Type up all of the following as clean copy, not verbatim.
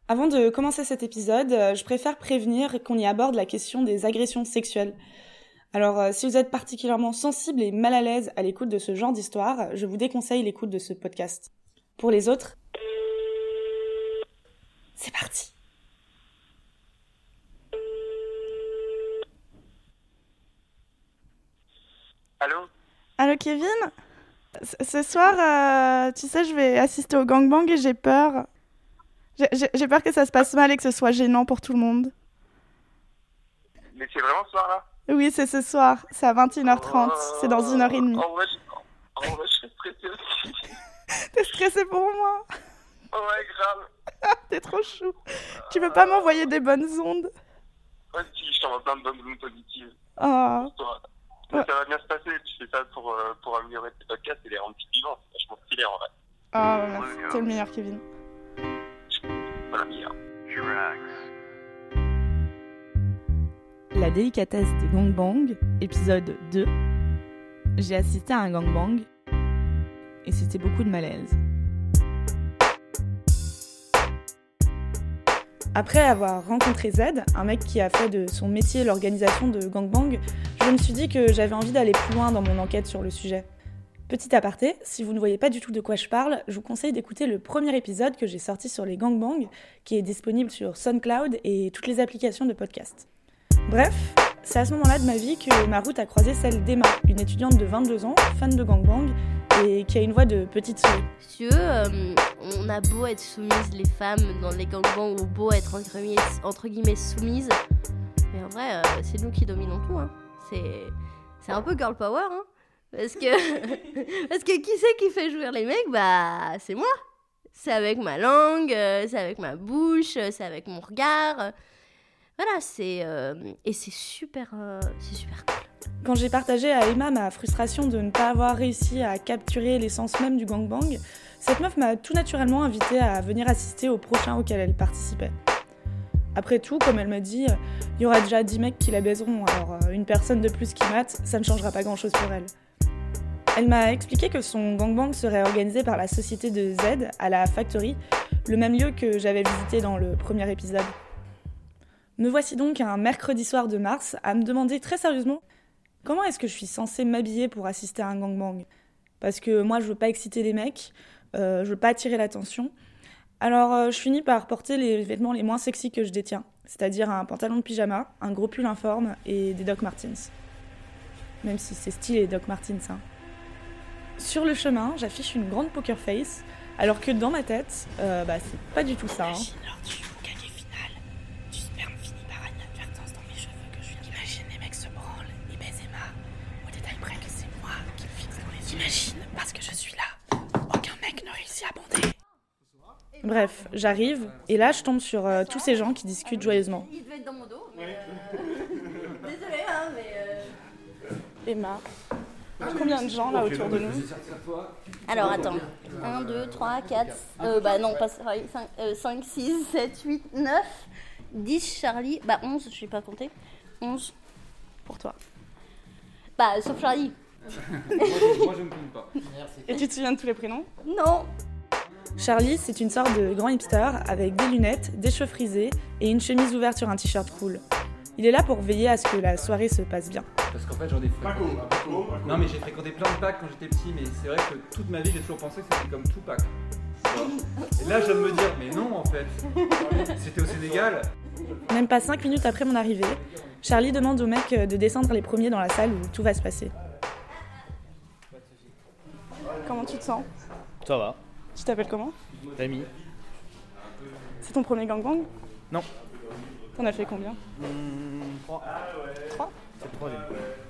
Avant de commencer cet épisode, je préfère prévenir qu'on y aborde la question des agressions sexuelles. Alors, si vous êtes particulièrement sensible et mal à l'aise à l'écoute de ce genre d'histoire, je vous déconseille l'écoute de ce podcast. Pour les autres, c'est parti. Allô ? Allô Kevin ? Ce soir, tu sais, je vais assister au gangbang et j'ai peur. J'ai peur que ça se passe mal et que ce soit gênant pour tout le monde. Mais c'est vraiment ce soir-là ? Oui, c'est ce soir. C'est à 21h30. C'est dans 1h30. En vrai, je serais stressé aussi. T'es stressé pour moi ? Ouais, grave. T'es trop chou. Tu peux pas m'envoyer des bonnes ondes ? Ouais, si, je t'envoie plein de bonnes ondes positives. Oh. Ça va bien se passer. Tu fais ça pour améliorer tes podcasts et les rendre plus vivants. C'est vachement stylé en vrai. Oh, merci. T'es le meilleur, Kevin. Voilà, meilleur. La délicatesse des gangbangs, épisode 2. J'ai assisté à un gangbang et c'était beaucoup de malaise. Après avoir rencontré Z, un mec qui a fait de son métier l'organisation de gangbang, je me suis dit que j'avais envie d'aller plus loin dans mon enquête sur le sujet. Petit aparté, si vous ne voyez pas du tout de quoi je parle, je vous conseille d'écouter le premier épisode que j'ai sorti sur les gangbangs, qui est disponible sur SoundCloud et toutes les applications de podcast. Bref, c'est à ce moment-là de ma vie que ma route a croisé celle d'Emma, une étudiante de 22 ans, fan de gangbang, et qui a une voix de petite souris. Si tu veux, on a beau être soumises, les femmes, dans les gangbangs, ou beau être entre guillemets soumises, mais en vrai, c'est nous qui dominons tout, hein. C'est un peu girl power, hein. Parce que qui c'est qui fait jouir les mecs ? Bah, c'est moi. C'est avec ma langue, c'est avec ma bouche, c'est avec mon regard. Voilà, et c'est super cool. Quand j'ai partagé à Emma ma frustration de ne pas avoir réussi à capturer l'essence même du gangbang, cette meuf m'a tout naturellement invitée à venir assister au prochain auquel elle participait. Après tout, comme elle me dit, il y aura déjà 10 mecs qui la baiseront, alors une personne de plus qui mate, ça ne changera pas grand-chose pour elle. Elle m'a expliqué que son gangbang serait organisé par la société de Z à la Factory, le même lieu que j'avais visité dans le premier épisode. Me voici donc un mercredi soir de mars à me demander très sérieusement comment est-ce que je suis censée m'habiller pour assister à un gangbang ? Parce que moi je veux pas exciter les mecs, je veux pas attirer l'attention. Alors je finis par porter les vêtements les moins sexy que je détiens, c'est-à-dire un pantalon de pyjama, un gros pull informe et des Doc Martens. Même si c'est stylé Doc Martens, hein. Sur le chemin, j'affiche une grande poker face, alors que dans ma tête, c'est pas du tout ça. Hein. Imagine lors du Hokage final, du sperme finit par inadvertance dans mes cheveux que je suis. Imagine les mecs se branlent, ils baisent Emma, au détail près que c'est moi qui me fixe dans les yeux. Imagine, parce que je suis là, aucun mec ne réussit à bander. Bref, j'arrive, et là je tombe sur tous ces gens qui discutent joyeusement. Il devait être dans mon dos. Désolée, hein, mais... Emma. Combien de gens là autour de nous ? Alors attends, 1, 2, 3, 4, non pas 5, 6, 7, 8, 9, 10 Charlie, 11, je vais pas compter, 11 pour toi. Sauf Charlie. Moi je ne compte pas. Et tu te souviens de tous les prénoms ? Non. Charlie, c'est une sorte de grand hipster avec des lunettes, des cheveux frisés et une chemise ouverte sur un t-shirt cool. Il est là pour veiller à ce que la soirée se passe bien. Parce qu'en fait j'en ai fréquenté. Non mais j'ai fréquenté plein de packs quand j'étais petit, mais c'est vrai que toute ma vie j'ai toujours pensé que c'était comme Tupac. Et là je viens de me dire, mais non en fait, c'était au Sénégal. Même pas 5 minutes après mon arrivée, Charlie demande aux mecs de descendre les premiers dans la salle où tout va se passer. Comment tu te sens ? Ça va. Tu t'appelles comment ? Rémi. C'est ton premier gangbang ? Non. T'en as fait combien ? 3. 3 ? C'est le troisième.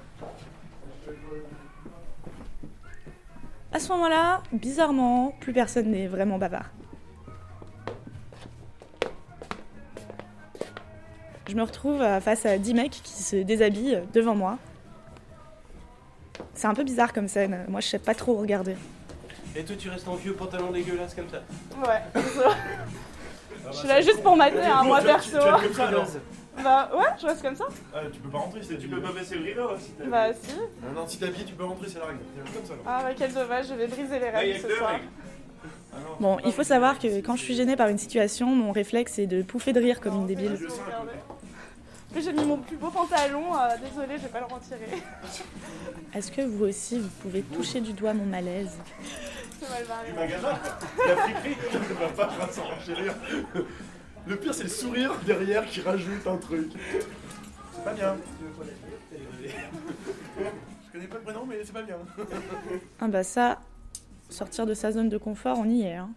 À ce moment-là, bizarrement, plus personne n'est vraiment bavard. Je me retrouve face à 10 mecs qui se déshabillent devant moi. C'est un peu bizarre comme scène, moi je sais pas trop regarder. Et toi tu restes en vieux pantalon dégueulasse comme ça. Ouais, je suis là juste pour mater, moi perso. Tu vas comme ça alors. Bah ouais, je reste comme ça. Tu peux pas rentrer, tu peux pas baisser le rideau si t'es Bah si. Non, si t'es habillé tu peux rentrer, c'est la règle. Comme ça alors. Ah bah quel dommage, je vais briser les règles ce soir. Bon, il faut savoir que quand je suis gênée par une situation, mon réflexe est de pouffer de rire comme une débile. J'ai mis mon plus beau pantalon, désolée, je vais pas le retirer. Est-ce que vous aussi, vous pouvez toucher du doigt mon malaise? Du magasin, la friperie, ne va pas s'en enchérir. Le pire, c'est le sourire derrière qui rajoute un truc. C'est pas bien. Je connais pas le prénom, mais c'est pas bien. Ah bah ça, sortir de sa zone de confort, on y est. Hein.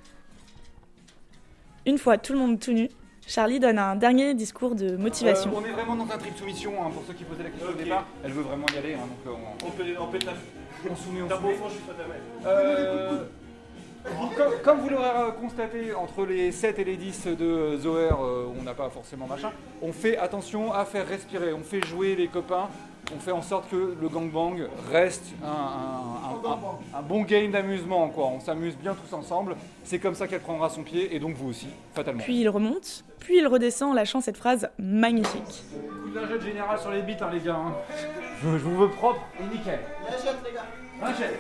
Une fois tout le monde tout nu, Charlie donne un dernier discours de motivation. On est vraiment dans un trip soumission, hein, pour ceux qui posaient la question au départ. Elle veut vraiment y aller, hein, donc On peut on soumet, on T'as beau soumet. franc, je suis pas ta mère. Comme vous l'aurez constaté, entre les 7 et les 10 de Zoer, on n'a pas forcément machin. On fait attention à faire respirer, on fait jouer les copains, on fait en sorte que le gangbang reste un bon game d'amusement, quoi. On s'amuse bien tous ensemble, c'est comme ça qu'elle prendra son pied, et donc vous aussi, fatalement. Puis il remonte, puis il redescend en lâchant cette phrase magnifique. Coup de lingette générale sur les bites, hein, les gars. Hein. Je vous veux propre et nickel. Lingette, les gars. Lingette.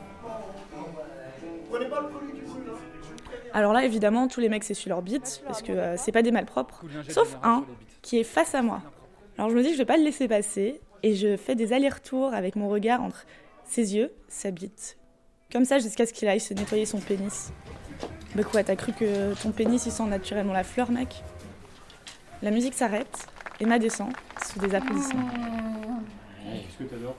Prenez pas le produit du brûle, hein. Alors là, évidemment, tous les mecs s'essuient leurs bites, parce que c'est pas des malpropres, Coup de lingette sauf générale un sur les bites. qui est face à moi. Alors je me dis que je vais pas le laisser passer, et je fais des allers-retours avec mon regard entre ses yeux, sa bite. Comme ça, jusqu'à ce qu'il aille se nettoyer son pénis. Bah quoi, t'as cru que ton pénis il sent naturellement la fleur, mec? La musique s'arrête, Emma descend, sous des applaudissements. Qu'est-ce que t'adores?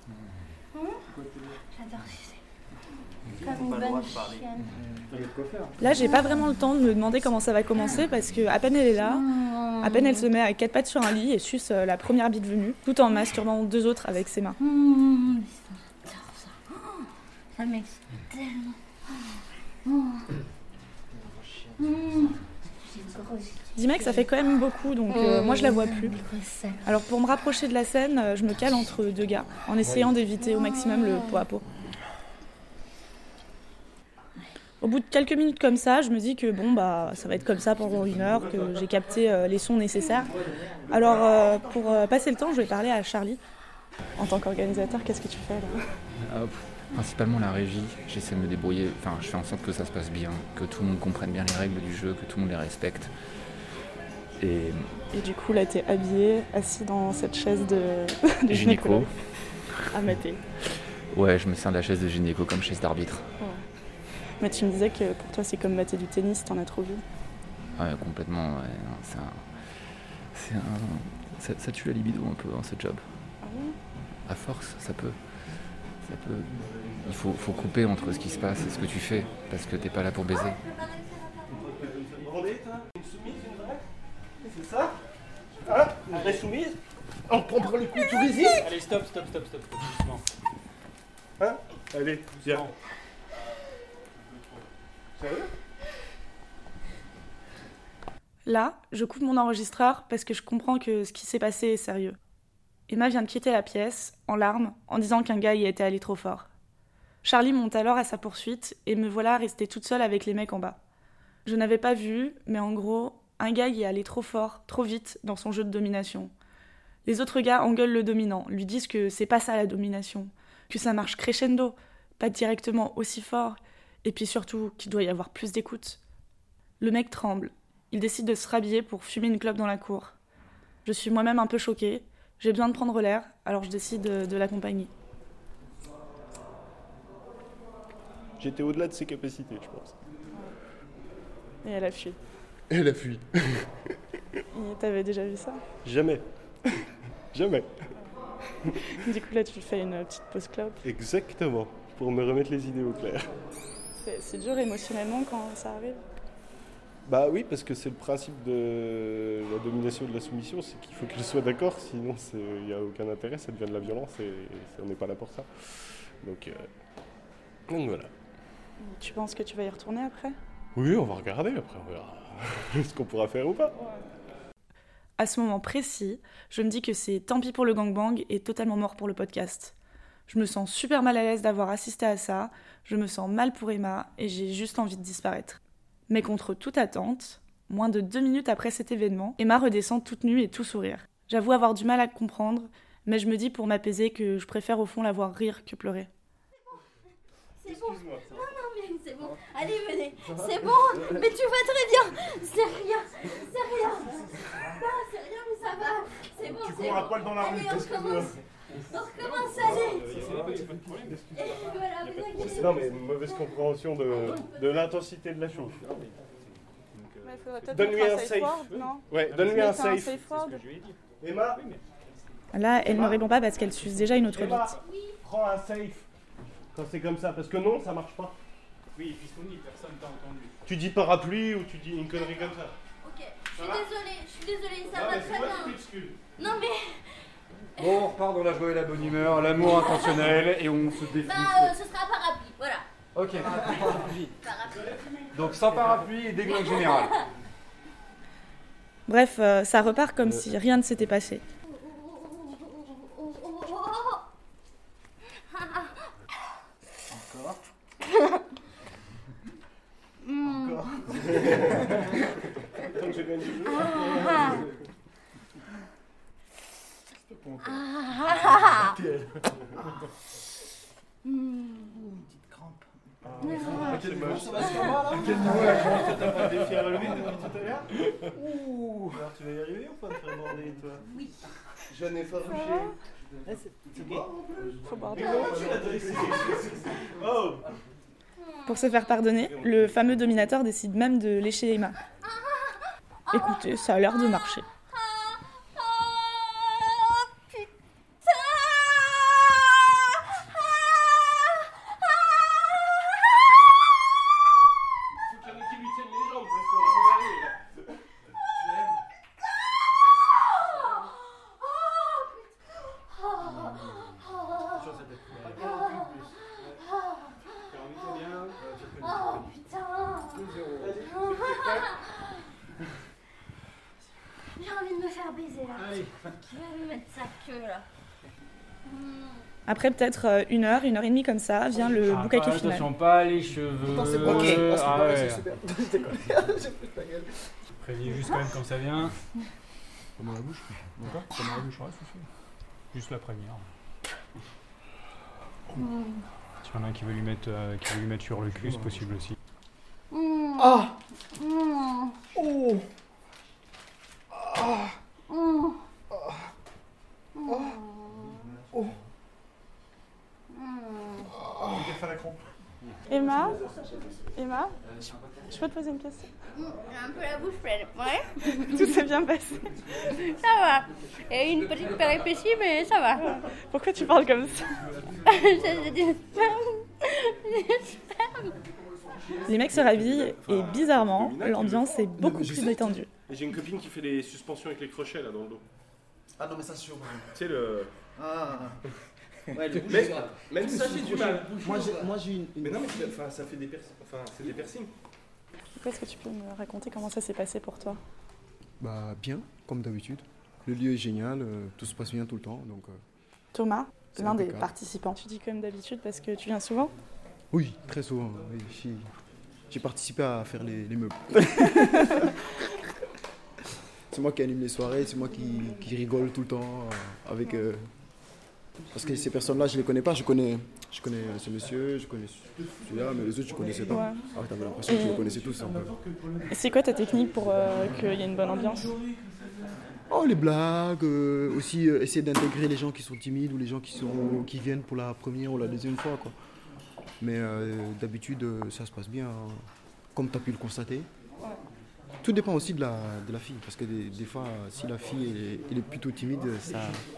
J'adore sucer. Comme une bonne chienne. Là, j'ai pas vraiment le temps de me demander comment ça va commencer, parce que à peine elle est là, à peine elle se met à 4 pattes sur un lit et suce la première bite venue, tout en masturbant 2 autres avec ses mains. J'adore ça. Ça m'excite tellement. Dis mec, ça fait quand même beaucoup, donc moi je la vois plus. Alors pour me rapprocher de la scène, je me cale entre 2 gars, en essayant d'éviter au maximum le pot à pot. Au bout de quelques minutes comme ça, je me dis que bon bah ça va être comme ça pendant 1 heure, que j'ai capté les sons nécessaires. Alors pour passer le temps, je vais parler à Charlie. En tant qu'organisateur, qu'est-ce que tu fais là? Principalement la régie, j'essaie de me débrouiller, enfin je fais en sorte que ça se passe bien, que tout le monde comprenne bien les règles du jeu, que tout le monde les respecte. Et du coup là t'es habillé, assis dans cette chaise de gynéco. À mater. Ouais, je me sers de la chaise de gynéco comme chaise d'arbitre. Ouais. Mais tu me disais que pour toi c'est comme mater du tennis, t'en as trop vu. Ouais, complètement, ouais. Non, ça tue la libido un peu, hein, ce job. Ah bon? À force, ça peut. Il faut couper entre ce qui se passe et ce que tu fais, parce que t'es pas là pour baiser. Une vendée, toi? Une soumise, une vraie? C'est ça? Hein? Une vraie soumise? On prend le coup, tu résistes? Allez, stop, doucement. Hein? Allez, viens. Sérieux? Là, je coupe mon enregistreur parce que je comprends que ce qui s'est passé est sérieux. Emma vient de quitter la pièce, en larmes, en disant qu'un gars y était allé trop fort. Charlie monte alors à sa poursuite et me voilà restée toute seule avec les mecs en bas. Je n'avais pas vu, mais en gros, un gars y est allé trop fort, trop vite dans son jeu de domination. Les autres gars engueulent le dominant, lui disent que c'est pas ça la domination, que ça marche crescendo, pas directement aussi fort, et puis surtout qu'il doit y avoir plus d'écoute. Le mec tremble. Il décide de se rhabiller pour fumer une clope dans la cour. Je suis moi-même un peu choquée. J'ai besoin de prendre l'air, alors je décide de l'accompagner. J'étais au-delà de ses capacités, je pense. Et elle a fui. Elle a fui. Et t'avais déjà vu ça? Jamais. Jamais. Du coup là tu fais une petite pause clope. Exactement. Pour me remettre les idées au clair. C'est dur émotionnellement quand ça arrive? Bah oui, parce que c'est le principe de la domination et de la soumission, c'est qu'il faut qu'elle soit d'accord, sinon il n'y a aucun intérêt, ça devient de la violence et on n'est pas là pour ça. Donc voilà. Tu penses que tu vas y retourner après? Oui, on va regarder, après on verra ce qu'on pourra faire ou pas. À ce moment précis, je me dis que c'est tant pis pour le gangbang et totalement mort pour le podcast. Je me sens super mal à l'aise d'avoir assisté à ça, je me sens mal pour Emma et j'ai juste envie de disparaître. Mais contre toute attente, moins de 2 minutes après cet événement, Emma redescend toute nue et tout sourire. J'avoue avoir du mal à le comprendre, mais je me dis pour m'apaiser que je préfère au fond la voir rire que pleurer. C'est bon. Non, mais c'est bon. bon. Allez, venez. C'est bon, mais tu vas très bien. C'est rien. Non, c'est rien, mais ça va. C'est bon, Tu c'est cours à bon. poil dans la rue. Allez, on recommence. Allez. Et voilà, vous inquiétez pas. Non, mais une mauvaise compréhension de l'intensité de la chose. Mais il faudrait peut-être Donne-lui mettre un safe. word, non? Ouais, donne-lui un Mettez safe. word. Emma, Là, elle ne répond pas parce qu'elle suce déjà une autre Emma, bite. prends un safe quand c'est comme ça, parce que non, ça marche pas. Oui, puisqu'on dit, personne t'a entendu. Tu dis parapluie ou tu dis une connerie comme ça. Ok, je suis désolée, ça Non, va mais c'est très moi bien. qui m'excuse. Non, mais. Bon, on repart dans la joie et la bonne humeur, l'amour intentionnel et on se défonce. Ce sera parapluie, voilà. Ok. Parapluie. Donc sans parapluie et déglingue général. Bref, ça repart comme si rien ne s'était passé. Encore. Tant que je gagne du jeu. C'est moche. Quel niveau la chance, t'as pas défi à relever depuis tout à l'heure? Ouh. Alors tu vas y arriver ou pas de faire border toi? Oui. Jeune et farouché. C'est bon? Faut boire de Oh. Pour se faire pardonner, le fameux dominateur décide même de lécher Emma. Écoutez, ça a l'air de marcher. Faut qu'il y en ait qui lui tiennent les jambes parce qu'on va y arriver. Oh putain. J'ai envie de me faire baiser là. Qui va me mettre sa queue là? Après peut-être 1 heure et demie comme ça, vient le boucaquet final. Attention, pas les cheveux. Attends, c'est bon. Ok. Ah ouais. C'est super. Je déconne. J'ai plus ta gueule. Préviens juste quand même quand ça vient. Comme dans la bouche. D'accord. Comme dans la bouche, ouais, c'est sûr. Juste la première. S'il y en a un qui veut lui mettre sur le cul, c'est possible aussi. Ah. Oh. Ah. Oh. Emma, je peux te poser une question? J'ai un peu la bouche pleine. Ouais. Tout s'est bien passé. Ça va. Il y a eu une petite péripétie, mais ça va. Pourquoi tu parles comme ça? C'est du sperme. Les mecs se rhabillent et bizarrement, l'ambiance est beaucoup plus détendue. Et j'ai une copine qui fait des suspensions avec les crochets là dans le dos. Ah non, mais ça, c'est sûr. Tu sais le. Ah. Ouais, le bouche, Mais- c'est grave. Même si ça j'ai du mal. Moi, j'ai une. Mais non, mais enfin, ça fait des piercings. Enfin, c'est des piercings. Est-ce que tu peux me raconter comment ça s'est passé pour toi? Bah, bien, comme d'habitude. Le lieu est génial, tout se passe bien tout le temps, donc. Thomas, C'est l'un des impeccable. participants. Tu dis comme d'habitude parce que tu viens souvent? Oui, très souvent. Oui, j'ai participé à faire les meubles. C'est moi qui anime les soirées, c'est moi qui rigole tout le temps avec. Parce que ces personnes-là, je les connais pas. Je connais ce monsieur, je connais celui-là, mais les autres, je connaissais pas. Ouais. Ah, t'avais l'impression que je les connaissais tous un peu. Et c'est quoi ta technique pour qu'il y ait une bonne ambiance? Oh, les blagues, aussi essayer d'intégrer les gens qui sont timides ou les gens qui viennent pour la première ou la deuxième fois, quoi. Mais d'habitude, ça se passe bien, hein, comme tu as pu le constater. Tout dépend aussi de la fille, parce que des fois, si la fille elle est plutôt timide, ça...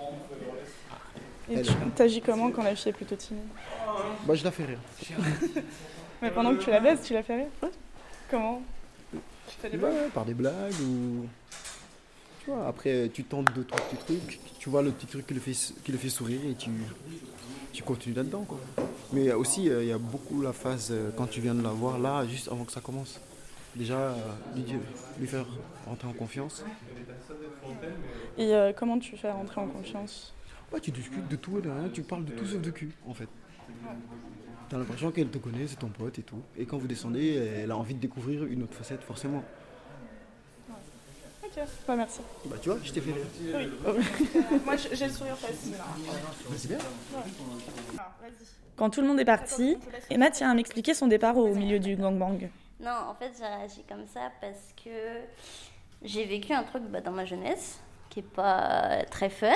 Et tu t'agis comment quand la fille est plutôt timide? Bah, je la fais rire. Mais pendant que tu la baises, tu la fais rire? Comment? Tu fais des blagues? Ouais, par des blagues ou... Tu vois, après, tu tentes deux, trois petits trucs, tu vois le petit truc qui le fait sourire et tu continues là-dedans, quoi. Mais aussi, il y a beaucoup la phase, quand tu viens de la voir, là, juste avant que ça commence. Déjà, lui faire rentrer en confiance. Et comment tu fais rentrer en confiance? Ouais, tu discutes de tout et de rien, tu parles de tout sauf de cul, en fait. T'as l'impression qu'elle te connaît, c'est ton pote et tout. Et quand vous descendez, elle a envie de découvrir une autre facette, forcément. Ok, bah merci. Bah tu vois, je t'ai fait rire. Oui. Moi j'ai le sourire facile. C'est bien. Quand tout le monde est parti, Emma tient à m'expliquer son départ au milieu du gangbang. Non, en fait, j'ai réagi comme ça parce que j'ai vécu un truc dans ma jeunesse qui est pas très fun.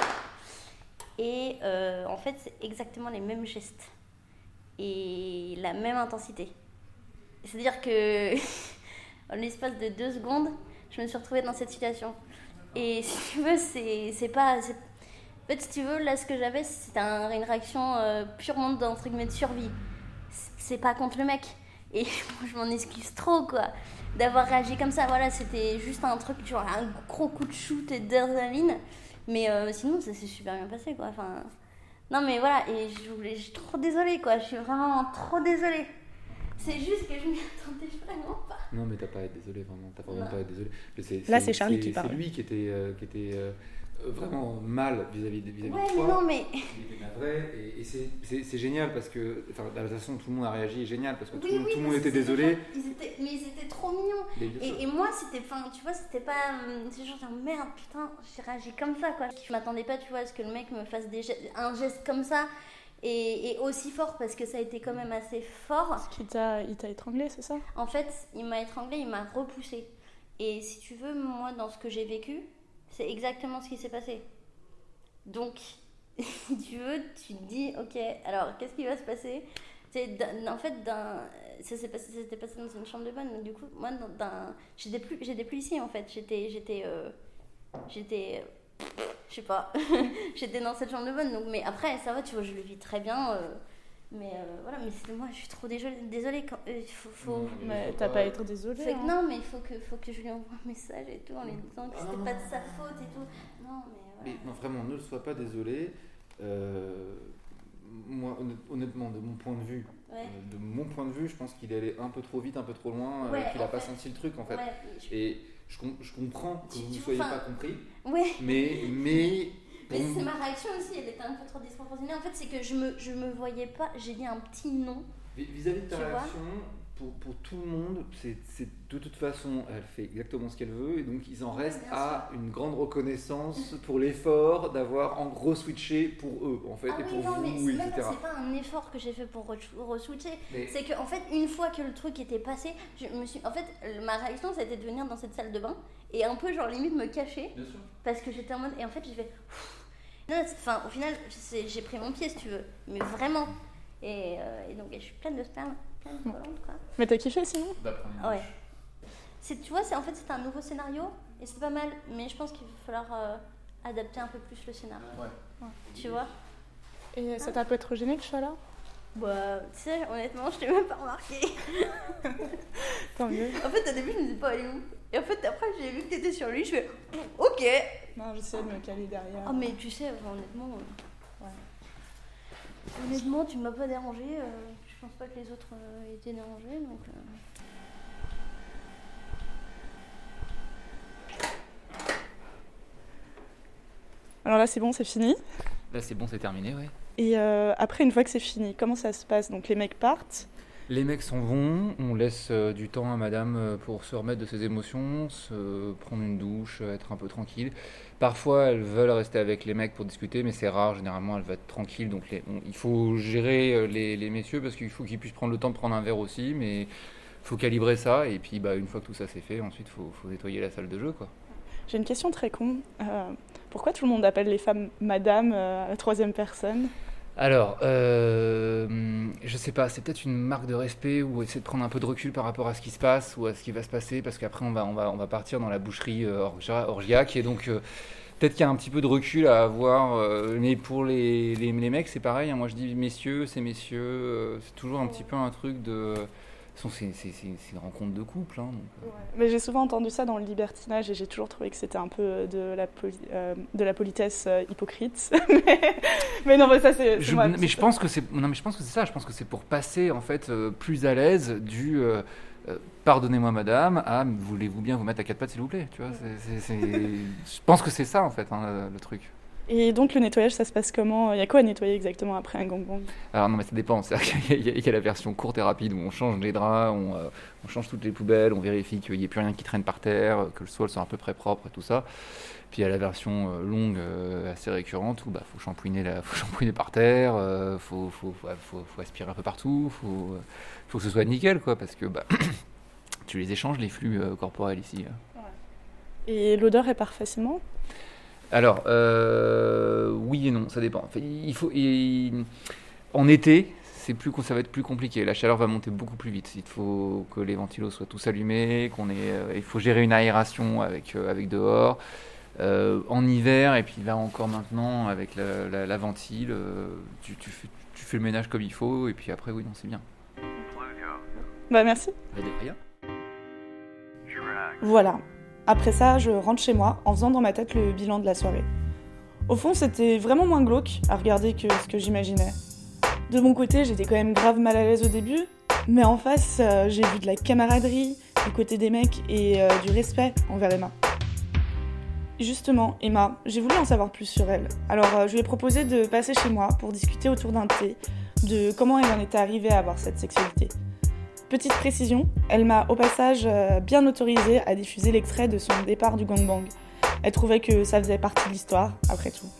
Et en fait, c'est exactement les mêmes gestes et la même intensité. C'est-à-dire que, en l'espace de 2 secondes, je me suis retrouvée dans cette situation. Et si tu veux, c'est pas... En fait, si tu veux, là, ce que j'avais, c'était une réaction purement d'entre guillemets de survie. C'est pas contre le mec. Et je m'en excuse trop, quoi, d'avoir réagi comme ça. Voilà, c'était juste un truc, genre un gros coup de shoot et d'adrénaline. Mais sinon, ça s'est super bien passé, quoi. Enfin, non, mais voilà, et je suis trop désolée, quoi. Je suis vraiment trop désolée. C'est juste que je m'y attendais vraiment pas. Non, mais t'as pas à être désolé, vraiment. T'as vraiment pas à être désolé. Là, c'est Charlie qui parle. C'est lui qui était vraiment mal vis-à-vis de toi. Ouais, mais non, mais... Il était navré, et c'est génial parce que, enfin, de toute façon, tout le monde a réagi, génial, parce que tout le monde était désolé. Mais ils étaient trop mignons. Et moi, c'était, enfin, tu vois, c'était pas... C'est genre, merde, putain, j'ai réagi comme ça, quoi. Je m'attendais pas, tu vois, à ce que le mec me fasse un geste comme ça. Et aussi fort, parce que ça a été quand même assez fort. Il t'a étranglé, c'est ça? En fait, il m'a étranglé, il m'a repoussé. Et si tu veux, moi, dans ce que j'ai vécu, c'est exactement ce qui s'est passé. Donc, si tu veux, tu te dis, ok, alors qu'est-ce qui va se passer? En fait, ça s'était passé dans une chambre de bonne, mais du coup, moi, j'étais plus ici, en fait. J'étais je sais pas, j'étais dans cette chambre de bonne. Donc, mais après, ça va, tu vois, je le vis très bien. Mais voilà, mais moi, je suis trop désolée. Mais t'as pas à être désolée. Non, mais il faut que je lui envoie un message et tout en lui disant que c'était pas de sa faute et tout. Non, mais voilà. Non, vraiment, ne le sois pas désolé. Moi, honnêtement, de mon point de vue, je pense qu'il est allé un peu trop vite, un peu trop loin, qu'il a pas senti le truc en fait. Ouais, et je comprends que vous ne soyez pas compris. Ouais. Mais c'est ma réaction aussi, elle était un peu trop disproportionnée. En fait, c'est que je me voyais pas, j'ai dit un petit non. Vis-à-vis de ta réaction, pour tout le monde, c'est de toute façon, elle fait exactement ce qu'elle veut, et donc ils en restent à une grande reconnaissance pour l'effort d'avoir en gros switché pour eux, en fait, et pour vous, etc. C'est pas un effort que j'ai fait pour re-switcher, c'est que en fait, une fois que le truc était passé, en fait, ma réaction, c'était de venir dans cette salle de bain et un peu genre limite me cacher, parce que j'étais en mode, et en fait, j'ai fait... Enfin, au final, j'ai pris mon pied, si tu veux, mais vraiment. Et donc, je suis pleine de sperme, pleine de volante, quoi. Mais t'as kiffé sinon? Ouais. Tu vois, en fait, c'est un nouveau scénario et c'est pas mal, mais je pense qu'il va falloir adapter un peu plus le scénario. Ouais. Tu vois? Et ça t'a pas trop gêné que je sois là? Bah, tu sais, honnêtement, je t'ai même pas remarqué. Tant mieux. En fait, au début, je me disais pas aller où. Et en fait, après, j'ai vu que t'étais sur lui, je fais ok. Non, j'essaie de me caler derrière. Oh, mais tu sais, honnêtement. Honnêtement, tu m'as pas dérangé. Je pense pas que les autres étaient dérangés, donc. Alors là, c'est bon, c'est fini. Là, c'est bon, c'est terminé, ouais. Et après, une fois que c'est fini, comment ça se passe? Donc les mecs partent. Les mecs s'en vont, on laisse du temps à madame pour se remettre de ses émotions, se prendre une douche, être un peu tranquille. Parfois, elles veulent rester avec les mecs pour discuter, mais c'est rare, généralement, elles veulent être tranquilles. Donc il faut gérer les messieurs, parce qu'il faut qu'ils puissent prendre le temps de prendre un verre aussi, mais il faut calibrer ça. Et puis, une fois que tout ça c'est fait, ensuite, il faut nettoyer la salle de jeu, quoi. J'ai une question très con. Pourquoi tout le monde appelle les femmes madame à la troisième personne? Alors, je sais pas, c'est peut-être une marque de respect ou essayer de prendre un peu de recul par rapport à ce qui se passe ou à ce qui va se passer, parce qu'après on va partir dans la boucherie orgiaque, et donc peut-être qu'il y a un petit peu de recul à avoir, mais pour les mecs c'est pareil, hein, moi je dis messieurs, c'est messieurs, c'est toujours un petit peu un truc de... C'est une rencontre de couple. Hein, donc. Ouais. Mais j'ai souvent entendu ça dans le libertinage et j'ai toujours trouvé que c'était un peu de la politesse hypocrite. mais non, mais ça c'est. Mais je pense que c'est ça. Je pense que c'est pour passer en fait plus à l'aise du pardonnez-moi madame à voulez-vous bien vous mettre à 4 pattes s'il vous plaît. Tu vois, je pense que c'est ça en fait le truc. Et donc le nettoyage, ça se passe comment? Il y a quoi à nettoyer exactement après un gangbang? Alors non, mais ça dépend. C'est-à-dire qu'il y a la version courte et rapide où on change les draps, on change toutes les poubelles, on vérifie qu'il n'y ait plus rien qui traîne par terre, que le sol soit à peu près propre et tout ça. Puis il y a la version longue, assez récurrente, où faut shampouiner par terre, faut aspirer un peu partout, faut que ce soit nickel, quoi, parce que tu les échanges, les flux corporels ici. Et l'odeur, elle part facilement? Alors, oui et non, ça dépend. Enfin, en été, ça va être plus compliqué. La chaleur va monter beaucoup plus vite. Il faut que les ventilos soient tous allumés, il faut gérer une aération avec dehors. En hiver, et puis là encore maintenant, avec la ventile, tu fais le ménage comme il faut, et puis après, oui, non, c'est bien. Merci. De rien. Voilà. Après ça, je rentre chez moi en faisant dans ma tête le bilan de la soirée. Au fond, c'était vraiment moins glauque à regarder que ce que j'imaginais. De mon côté, j'étais quand même grave mal à l'aise au début, mais en face, j'ai vu de la camaraderie du côté des mecs et du respect envers Emma. Justement, Emma, j'ai voulu en savoir plus sur elle. Alors, je lui ai proposé de passer chez moi pour discuter autour d'un thé de comment elle en était arrivée à avoir cette sexualité. Petite précision, elle m'a au passage bien autorisée à diffuser l'extrait de son départ du gangbang. Elle trouvait que ça faisait partie de l'histoire, après tout.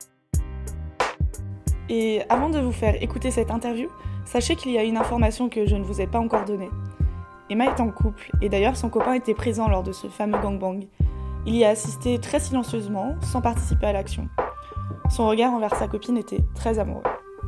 Et avant de vous faire écouter cette interview, sachez qu'il y a une information que je ne vous ai pas encore donnée. Emma est en couple, et d'ailleurs son copain était présent lors de ce fameux gangbang. Il y a assisté très silencieusement, sans participer à l'action. Son regard envers sa copine était très amoureux.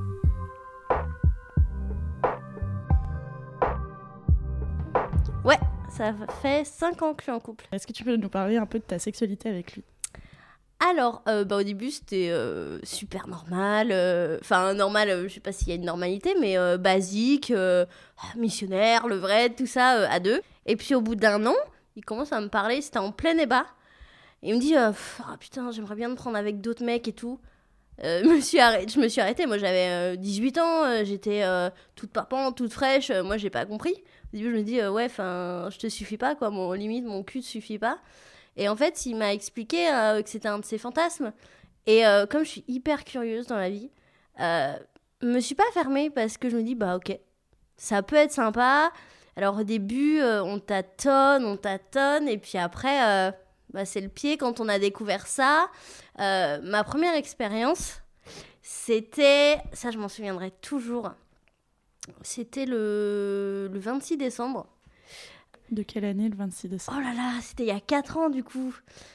Ouais, ça fait 5 ans que je suis en couple. Est-ce que tu peux nous parler un peu de ta sexualité avec lui? Alors, au début, c'était super normal. Enfin, normal, je sais pas s'il y a une normalité, mais basique, missionnaire, levrette, tout ça, à deux. Et puis, au bout d'1 an, il commence à me parler, c'était en plein débat. Il me dit, putain, j'aimerais bien me prendre avec d'autres mecs et tout. Je me suis arrêtée, moi j'avais 18 ans, j'étais toute parpante, toute fraîche, moi j'ai pas compris. Au début je me dis, je te suffis pas, quoi, limite mon cul te suffit pas. Et en fait il m'a expliqué que c'était un de ses fantasmes. Et comme je suis hyper curieuse dans la vie, me suis pas fermée parce que je me dis, ok, ça peut être sympa. Alors au début on tâtonne, et puis après... c'est le pied quand on a découvert ça. Ma première expérience, c'était... Ça, je m'en souviendrai toujours. C'était le 26 décembre. De quelle année, le 26 décembre? Oh là là, c'était il y a 4 ans, du coup.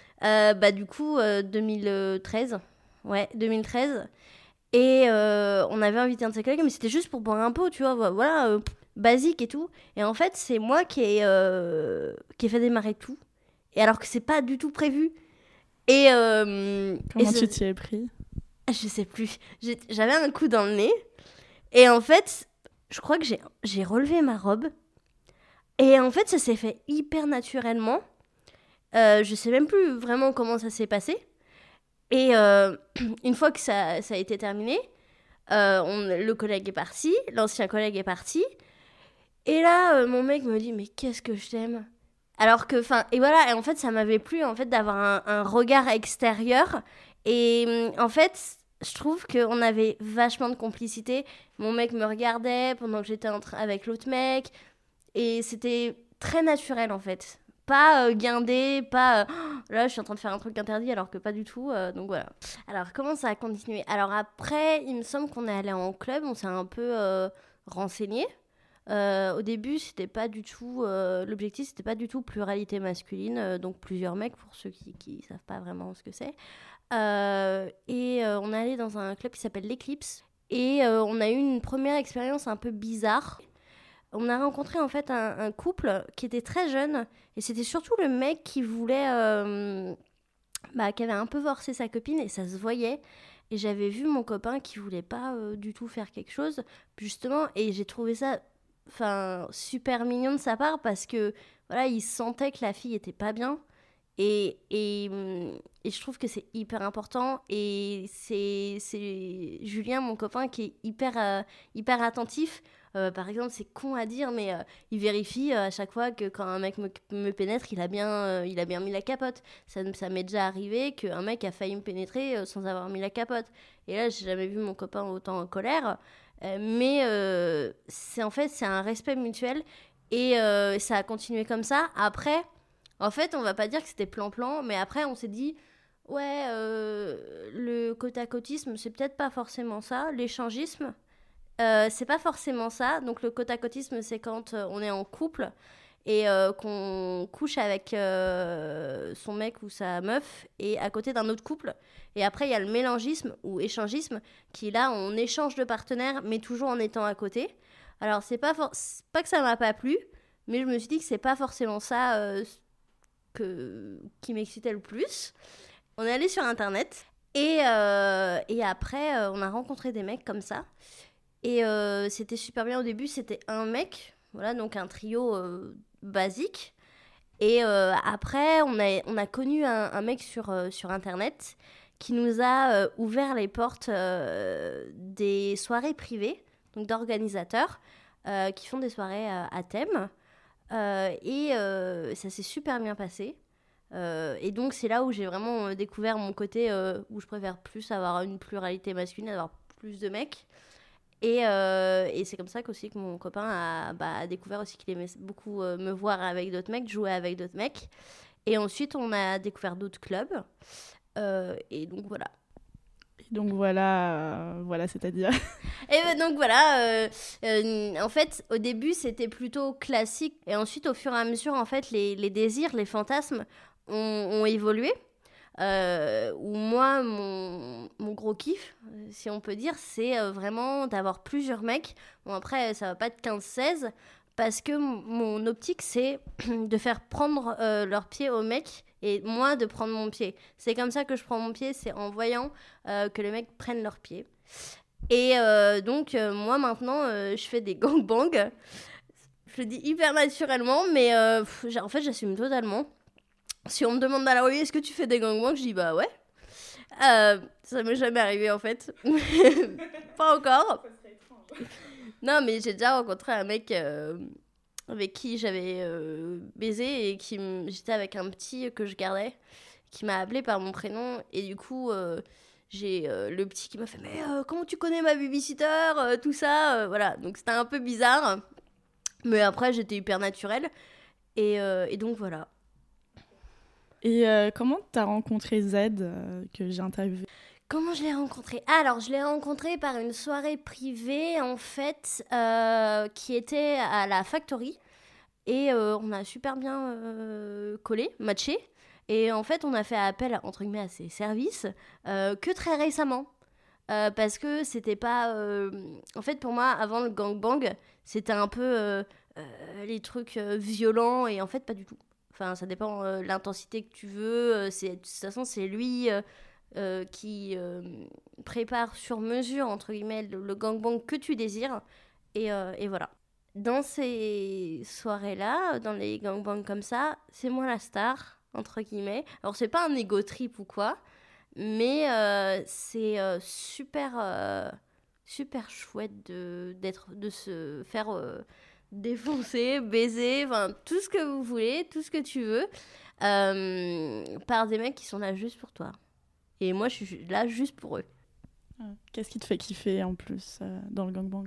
2013. Ouais, 2013. Et on avait invité un de ses collègues, mais c'était juste pour boire un pot, tu vois. Voilà, basique et tout. Et en fait, c'est moi qui ai fait démarrer tout. Et alors que c'est pas du tout prévu. Et comment tu t'y es pris? Je sais plus. J'avais un coup dans le nez. Et en fait, je crois que j'ai relevé ma robe. Et en fait, ça s'est fait hyper naturellement. Je sais même plus vraiment comment ça s'est passé. Et une fois que ça a été terminé, le collègue est parti, l'ancien collègue est parti. Et là, mon mec me dit, mais qu'est-ce que je t'aime. Alors que, et voilà, et en fait, ça m'avait plu, en fait, d'avoir un regard extérieur. Et en fait, je trouve qu'on avait vachement de complicité. Mon mec me regardait pendant que j'étais avec l'autre mec. Et c'était très naturel, en fait. Pas guindé, pas... là, je suis en train de faire un truc interdit, alors que pas du tout. Donc voilà. Alors, comment ça a continué? Alors après, il me semble qu'on est allé en club, on s'est un peu renseigné. Au début, c'était pas du tout l'objectif, c'était pas du tout pluralité masculine, donc plusieurs mecs pour ceux qui savent pas vraiment ce que c'est. Et on est allé dans un club qui s'appelle l'Eclipse et on a eu une première expérience un peu bizarre. On a rencontré en fait un couple qui était très jeune et c'était surtout le mec qui voulait, qui avait un peu forcé sa copine et ça se voyait. Et j'avais vu mon copain qui voulait pas du tout faire quelque chose justement et j'ai trouvé ça super mignon de sa part parce que voilà, il sentait que la fille était pas bien et je trouve que c'est hyper important et c'est Julien, mon copain, qui est hyper attentif Par exemple, c'est con à dire, mais il vérifie à chaque fois que quand un mec me pénètre, il a bien mis la capote. Ça m'est déjà arrivé qu'un mec a failli me pénétrer sans avoir mis la capote. Et là, j'ai jamais vu mon copain autant en colère. Mais c'est un respect mutuel et ça a continué comme ça. Après, en fait, on va pas dire que c'était plan-plan, mais après, on s'est dit, ouais, le côte-à-côtisme, c'est peut-être pas forcément ça. L'échangisme, c'est pas forcément ça. Donc, le côte-à-côtisme, c'est quand on est en couple et qu'on couche avec son mec ou sa meuf et à côté d'un autre couple. Et après, il y a le mélangisme ou échangisme qui, là, on échange de partenaires, mais toujours en étant à côté. Alors, c'est pas que ça m'a pas plu, mais je me suis dit que c'est pas forcément ça qui m'excitait le plus. On est allé sur Internet et après, on a rencontré des mecs comme ça. Et c'était super bien au début, c'était un mec, voilà, donc un trio basique. Et après, on a connu un mec sur Internet qui nous a ouvert les portes des soirées privées, donc d'organisateurs qui font des soirées à thème. Et ça s'est super bien passé. Et donc, c'est là où j'ai vraiment découvert mon côté où je préfère plus avoir une pluralité masculine, avoir plus de mecs. Et c'est comme ça qu'aussi que mon copain a découvert aussi qu'il aimait beaucoup me voir avec d'autres mecs, jouer avec d'autres mecs. Et ensuite, on a découvert d'autres clubs. Et donc, voilà. Donc voilà, c'est-à-dire. Et donc voilà, en fait, au début, c'était plutôt classique. Et ensuite, au fur et à mesure, en fait, les désirs, les fantasmes ont évolué. Où moi, mon gros kiff, si on peut dire, c'est vraiment d'avoir plusieurs mecs. Bon, après, ça va pas être 15-16, parce que mon optique, c'est de faire prendre leur pied aux mecs et moi de prendre mon pied. C'est comme ça que je prends mon pied, c'est en voyant que les mecs prennent leur pied. Et donc, moi, maintenant, je fais des gangbangs. Je le dis hyper naturellement, mais en fait, j'assume totalement. Si on me demande dans la rue, est-ce que tu fais des gangbangs, je dis bah ouais. Ça m'est jamais arrivé en fait. Pas encore. Ça serait étrange. Non, mais j'ai déjà rencontré un mec avec qui j'avais baisé et j'étais avec un petit que je gardais, qui m'a appelé par mon prénom. Et du coup, j'ai le petit qui m'a fait mais comment tu connais ma babysitter, tout ça. Voilà, donc c'était un peu bizarre. Mais après, j'étais hyper naturelle. Et donc voilà. Et comment t'as rencontré Z que j'ai interviewé? Comment je l'ai rencontré? Alors, je l'ai rencontré par une soirée privée, en fait, qui était à la Factory. Et on a super bien matché. Et en fait, on a fait appel, entre guillemets, à ses services que très récemment. Parce que c'était pas... En fait, pour moi, avant le gangbang, c'était un peu les trucs violents. Et en fait, pas du tout. Enfin, ça dépend de l'intensité que tu veux. De toute façon, c'est lui qui prépare sur mesure, entre guillemets, le gangbang que tu désires. Et voilà. Dans ces soirées-là, dans les gangbangs comme ça, c'est moi la star, entre guillemets. Alors, c'est pas un ego trip ou quoi, mais c'est super chouette de se faire... défoncer, baiser, enfin tout ce que vous voulez, tout ce que tu veux, par des mecs qui sont là juste pour toi. Et moi, je suis là juste pour eux. Qu'est-ce qui te fait kiffer en plus dans le gangbang?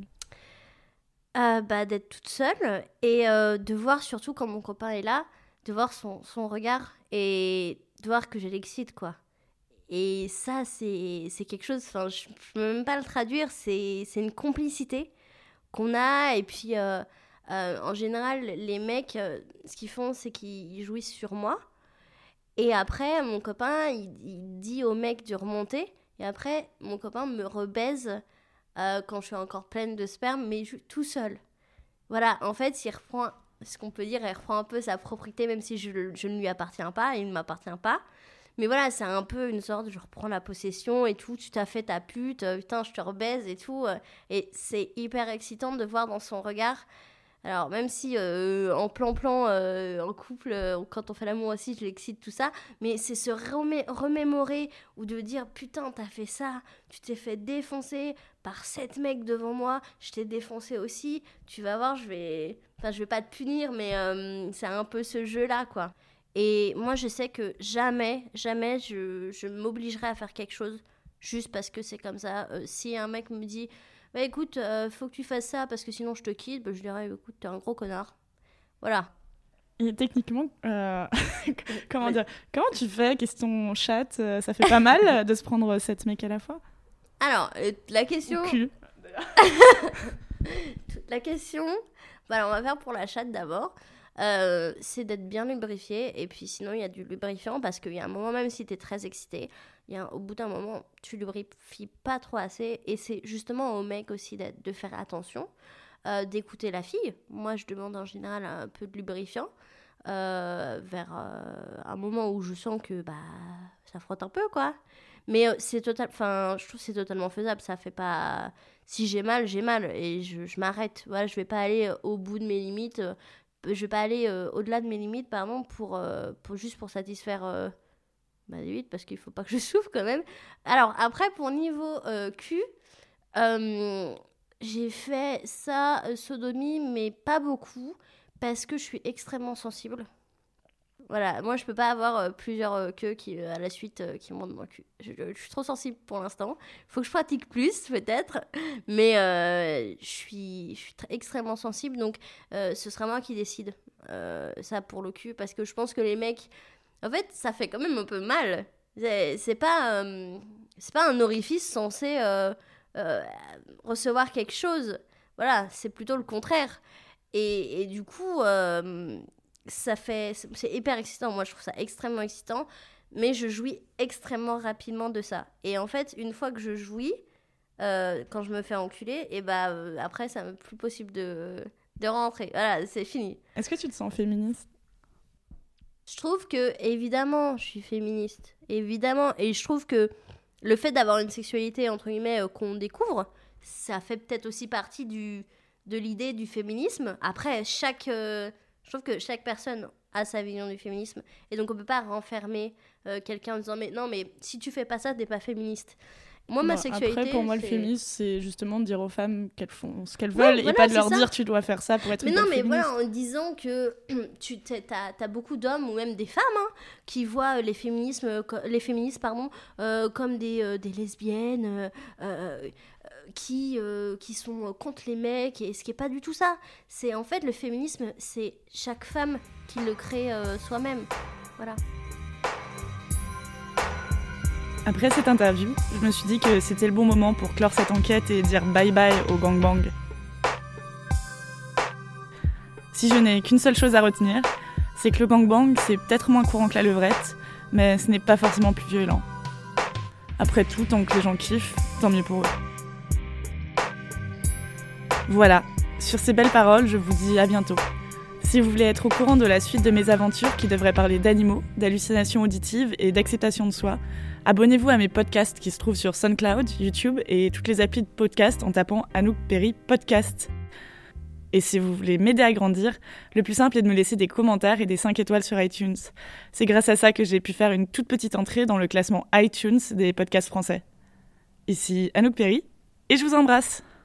D'être toute seule et de voir surtout quand mon copain est là, de voir son regard et de voir que je l'excite, quoi. Et ça, c'est quelque chose, enfin, je peux même pas le traduire, c'est une complicité qu'on a. Et puis... en général, les mecs, ce qu'ils font, c'est qu'ils jouissent sur moi. Et après, mon copain, il dit au mec de remonter. Et après, mon copain me rebaise quand je suis encore pleine de sperme, mais tout seul. Voilà, en fait, il reprend, ce qu'on peut dire, il reprend un peu sa propriété, même si je ne lui appartiens pas, il ne m'appartient pas. Mais voilà, c'est un peu une sorte de je reprends la possession et tout, tu t'as fait ta pute, putain, je te rebaise et tout. Et c'est hyper excitant de voir dans son regard Alors, même si en plan-plan, en couple, quand on fait l'amour aussi, je l'excite, tout ça, mais c'est se remémorer ou de dire, putain, t'as fait ça, tu t'es fait défoncer par 7 mecs devant moi, je t'ai défoncé aussi, tu vas voir, je vais pas te punir, mais c'est un peu ce jeu-là, quoi. Et moi, je sais que jamais je m'obligerai à faire quelque chose juste parce que c'est comme ça. Si un mec me dit, bah écoute, faut que tu fasses ça parce que sinon je te quitte, bah, je dirais, écoute, t'es un gros connard. Voilà. Et techniquement, comment tu fais, question chat, ça fait pas mal de se prendre 7 mecs à la fois? Alors, la question... La question... Bah, alors, on va faire pour la chatte d'abord. C'est d'être bien lubrifié, et puis sinon il y a du lubrifiant parce qu'il y a un moment, même si t'es très excité, au bout d'un moment tu lubrifies pas trop assez, et c'est justement au mec aussi de faire attention, d'écouter la fille. Moi je demande en général un peu de lubrifiant vers un moment où je sens que ça frotte un peu, quoi. Mais je trouve que c'est totalement faisable. Ça fait pas, si j'ai mal et je m'arrête. Voilà, je vais pas aller au bout de mes limites. Je vais pas aller au-delà de mes limites, pardon, pour satisfaire ma limite, parce qu'il faut pas que je souffre quand même. Alors après, pour niveau cul, j'ai fait ça, sodomie, mais pas beaucoup, parce que je suis extrêmement sensible. Voilà, moi je peux pas avoir plusieurs queues qui à la suite qui montent dans le cul. Je suis trop sensible pour l'instant. Faut que je pratique plus peut-être, mais je suis extrêmement sensible, donc ce sera moi qui décide ça pour le cul, parce que je pense que les mecs, en fait, ça fait quand même un peu mal. C'est pas un orifice censé recevoir quelque chose. Voilà, c'est plutôt le contraire. Et du coup, c'est hyper excitant. Moi, je trouve ça extrêmement excitant, mais je jouis extrêmement rapidement de ça. Et en fait, une fois que je jouis, quand je me fais enculer, et après, ça m'est plus possible de rentrer. Voilà, c'est fini. Est-ce que tu te sens féministe? Je trouve que, évidemment, je suis féministe. Évidemment. Et je trouve que le fait d'avoir une sexualité, entre guillemets, qu'on découvre, ça fait peut-être aussi partie de l'idée du féminisme. Après, je trouve que chaque personne a sa vision du féminisme. Et donc, on ne peut pas renfermer quelqu'un en disant « Mais non, mais si tu fais pas ça, t'es pas féministe. » Moi, ma sexualité... Après, pour moi, le féminisme, c'est justement de dire aux femmes qu'elles font ce qu'elles veulent, et pas de leur dire « Tu dois faire ça pour être une bonne féministe. » Mais voilà, en disant que t'as beaucoup d'hommes, ou même des femmes, qui voient les féministes comme des lesbiennes... qui sont contre les mecs, et ce qui est pas du tout ça. C'est en fait, le féminisme, c'est chaque femme qui le crée soi-même. Voilà. Après cette interview, je me suis dit que c'était le bon moment pour clore cette enquête et dire bye bye au gangbang. Si je n'ai qu'une seule chose à retenir, c'est que le gangbang, c'est peut-être moins courant que la levrette, mais ce n'est pas forcément plus violent. Après tout, tant que les gens kiffent, tant mieux pour eux. Voilà, sur ces belles paroles, je vous dis à bientôt. Si vous voulez être au courant de la suite de mes aventures qui devraient parler d'animaux, d'hallucinations auditives et d'acceptation de soi, abonnez-vous à mes podcasts qui se trouvent sur SoundCloud, YouTube et toutes les applis de podcast en tapant Anouk Perry Podcast. Et si vous voulez m'aider à grandir, le plus simple est de me laisser des commentaires et des 5 étoiles sur iTunes. C'est grâce à ça que j'ai pu faire une toute petite entrée dans le classement iTunes des podcasts français. Ici Anouk Perry, et je vous embrasse.